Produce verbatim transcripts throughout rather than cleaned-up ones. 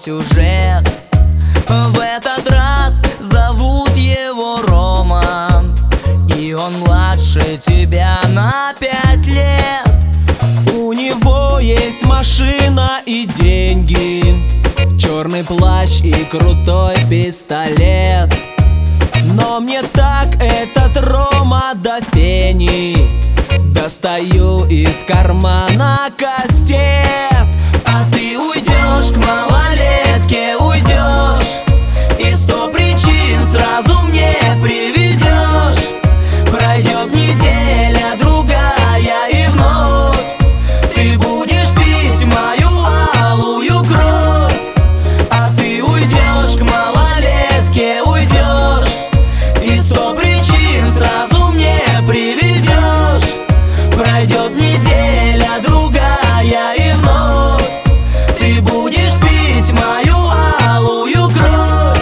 сюжет. В этот раз зовут его Рома, и он младше тебя на пять лет. У него есть машина и деньги, черный плащ и крутой пистолет. Но мне так этот Рома до фени. Достаю из кармана кастет. А ты уйдешь к малолетке, уйдешь, и сто причин сразу мне приведешь. Пройдет неделя, другая, и вновь ты будешь пить мою алую кровь. А ты уйдешь к малолетке, уйдешь, и сто причин сразу мне приведешь. Пройдет неделя, другая, и вновь ты будешь пить мою алую кровь.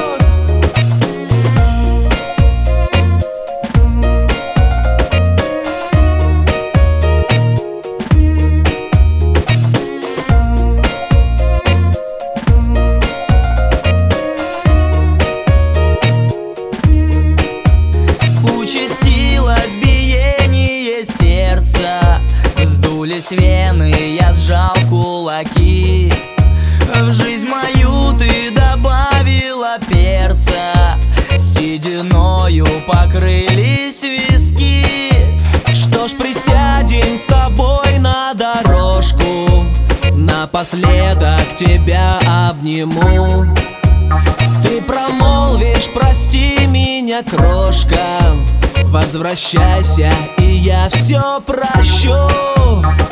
Участилось биение сердца, вздулись вены, я сжал кулаки. В жизнь мою ты добавила перца, сединою покрылись виски. Что ж, присядем с тобой на дорожку, напоследок тебя обниму. Ты промолвишь: прости меня, крошка, возвращайся, и я все прощу.